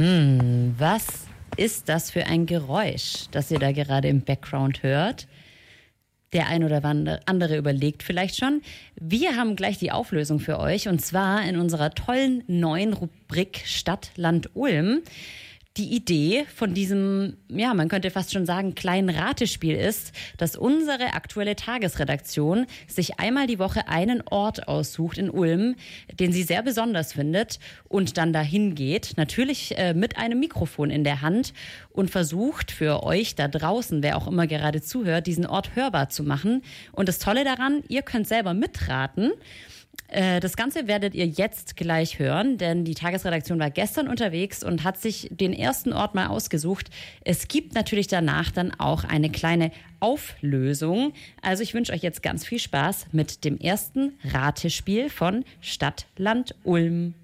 Was ist das für ein Geräusch, das ihr da gerade im Background hört? Der ein oder andere überlegt vielleicht schon. Wir haben gleich die Auflösung für euch und zwar in unserer tollen neuen Rubrik Stadt, Land, Ulm. Die Idee von diesem, ja, man könnte fast schon sagen, kleinen Ratespiel ist, dass unsere aktuelle Tagesredaktion sich einmal die Woche einen Ort aussucht in Ulm, den sie sehr besonders findet und dann dahin geht, natürlich mit einem Mikrofon in der Hand und versucht für euch da draußen, wer auch immer gerade zuhört, diesen Ort hörbar zu machen. Und das Tolle daran, ihr könnt selber mitraten. Das Ganze werdet ihr jetzt gleich hören, denn die Tagesredaktion war gestern unterwegs und hat sich den ersten Ort mal ausgesucht. Es gibt natürlich danach dann auch eine kleine Auflösung. Also ich wünsche euch jetzt ganz viel Spaß mit dem ersten Ratespiel von Stadt, Land, Ulm.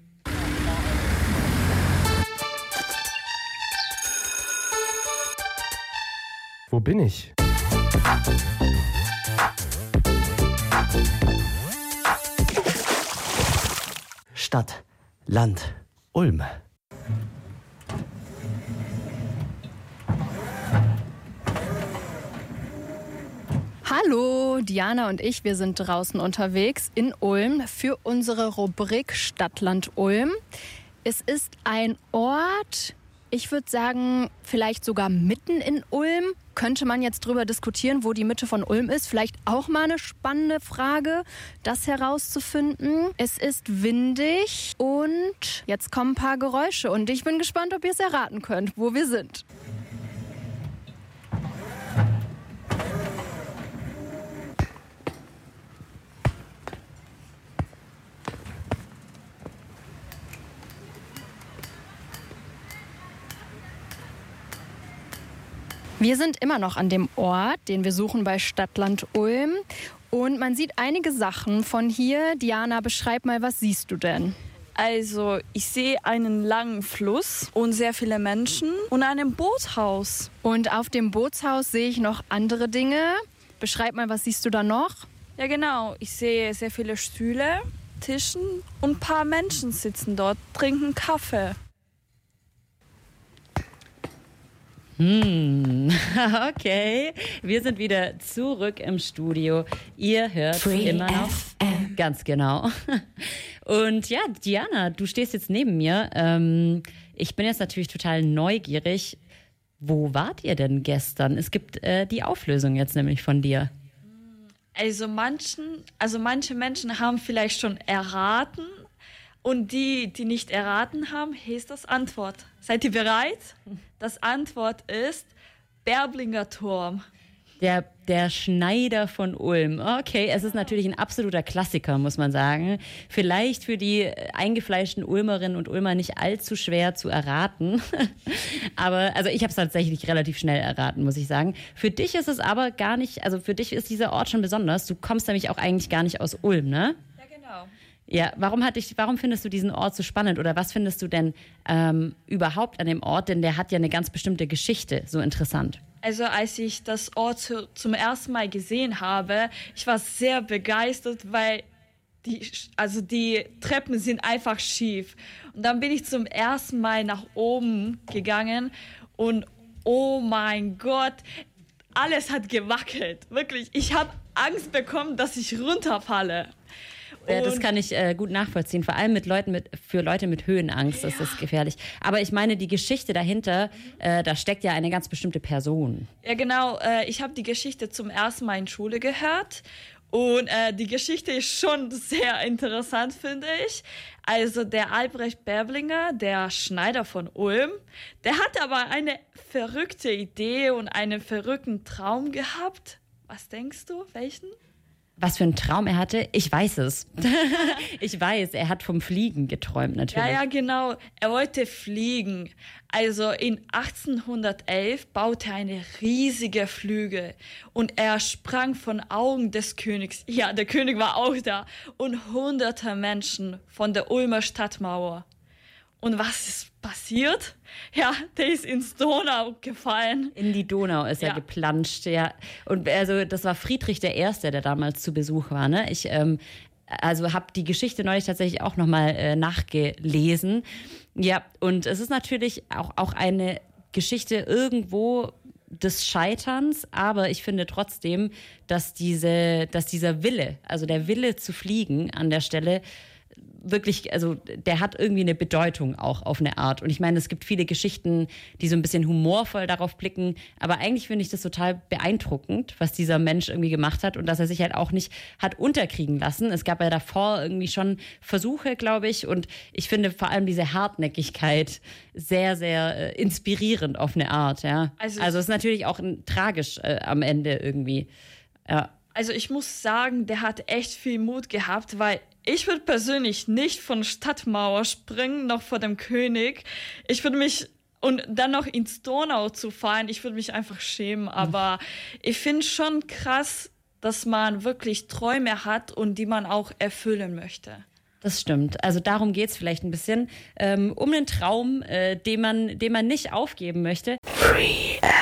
Wo bin ich? Stadt, Land, Ulm. Hallo, Diana und ich, wir sind draußen unterwegs in Ulm für unsere Rubrik Stadt, Land, Ulm. Es ist ein Ort, ich würde sagen, vielleicht sogar mitten in Ulm. Könnte man jetzt drüber diskutieren, wo die Mitte von Ulm ist. Vielleicht auch mal eine spannende Frage, das herauszufinden. Es ist windig und jetzt kommen ein paar Geräusche. Und ich bin gespannt, ob ihr es erraten könnt, wo wir sind. Wir sind immer noch an dem Ort, den wir suchen bei Stadt, Land, Ulm. Und man sieht einige Sachen von hier. Diana, beschreib mal, was siehst du denn? Also, ich sehe einen langen Fluss und sehr viele Menschen und ein Bootshaus. Und auf dem Bootshaus sehe ich noch andere Dinge. Beschreib mal, was siehst du da noch? Ja, genau. Ich sehe sehr viele Stühle, Tischen und ein paar Menschen sitzen dort, trinken Kaffee. Okay, wir sind wieder zurück im Studio. Ihr hört Free immer noch. FM. Ganz genau. Und ja, Diana, du stehst jetzt neben mir. Ich bin jetzt natürlich total neugierig. Wo wart ihr denn gestern? Es gibt die Auflösung jetzt nämlich von dir. Also manche Menschen haben vielleicht schon erraten und die nicht erraten haben, hier ist das Antwort. Seid ihr bereit? Das Antwort ist Berblinger Turm. Der Schneider von Ulm. Okay, es ist natürlich ein absoluter Klassiker, muss man sagen. Vielleicht für die eingefleischten Ulmerinnen und Ulmer nicht allzu schwer zu erraten. Aber also ich habe es tatsächlich relativ schnell erraten, muss ich sagen. Für dich ist es aber gar nicht, also für dich ist dieser Ort schon besonders. Du kommst nämlich auch eigentlich gar nicht aus Ulm, ne? Ja, genau. Ja, warum findest du diesen Ort so spannend oder was findest du denn überhaupt an dem Ort? Denn der hat ja eine ganz bestimmte Geschichte, so interessant. Also als ich das Ort zum ersten Mal gesehen habe, ich war sehr begeistert, weil die Treppen sind einfach schief. Und dann bin ich zum ersten Mal nach oben gegangen und oh mein Gott, alles hat gewackelt. Wirklich, ich habe Angst bekommen, dass ich runterfalle. Das kann ich gut nachvollziehen. Vor allem für Leute mit Höhenangst ist das gefährlich. Aber ich meine, die Geschichte dahinter, da steckt ja eine ganz bestimmte Person. Ja, genau. Ich habe die Geschichte zum ersten Mal in Schule gehört. Und die Geschichte ist schon sehr interessant, finde ich. Also der Albrecht Berblinger, der Schneider von Ulm, der hatte aber eine verrückte Idee und einen verrückten Traum gehabt. Was denkst du? Welchen? Was für einen Traum er hatte? Ich weiß es. Ich weiß, er hat vom Fliegen geträumt natürlich. Ja, genau. Er wollte fliegen. Also in 1811 baute er eine riesige Flügel und er sprang von Augen des Königs. Ja, der König war auch da. Und hunderte Menschen von der Ulmer Stadtmauer. Und was ist passiert? Ja, der ist ins Donau gefallen. In die Donau ist er geplanscht, ja. Und also das war Friedrich I., der damals zu Besuch war, ne? Also habe die Geschichte neulich tatsächlich auch nochmal nachgelesen. Ja, und es ist natürlich auch eine Geschichte irgendwo des Scheiterns, aber ich finde trotzdem, dass dieser Wille, also der Wille zu fliegen an der Stelle, wirklich, also der hat irgendwie eine Bedeutung auch auf eine Art. Und ich meine, es gibt viele Geschichten, die so ein bisschen humorvoll darauf blicken, aber eigentlich finde ich das total beeindruckend, was dieser Mensch irgendwie gemacht hat und dass er sich halt auch nicht hat unterkriegen lassen. Es gab ja davor irgendwie schon Versuche, glaube ich, und ich finde vor allem diese Hartnäckigkeit sehr, sehr inspirierend auf eine Art, ja. Also es ist natürlich auch tragisch am Ende irgendwie, ja. Also ich muss sagen, der hat echt viel Mut gehabt, weil ich würde persönlich nicht von Stadtmauer springen, noch vor dem König. Ich würde mich, und dann noch ins Donau zu fahren, ich würde mich einfach schämen. Aber ich finde schon krass, dass man wirklich Träume hat und die man auch erfüllen möchte. Das stimmt. Also darum geht es vielleicht ein bisschen. Um einen Traum, den man nicht aufgeben möchte. Free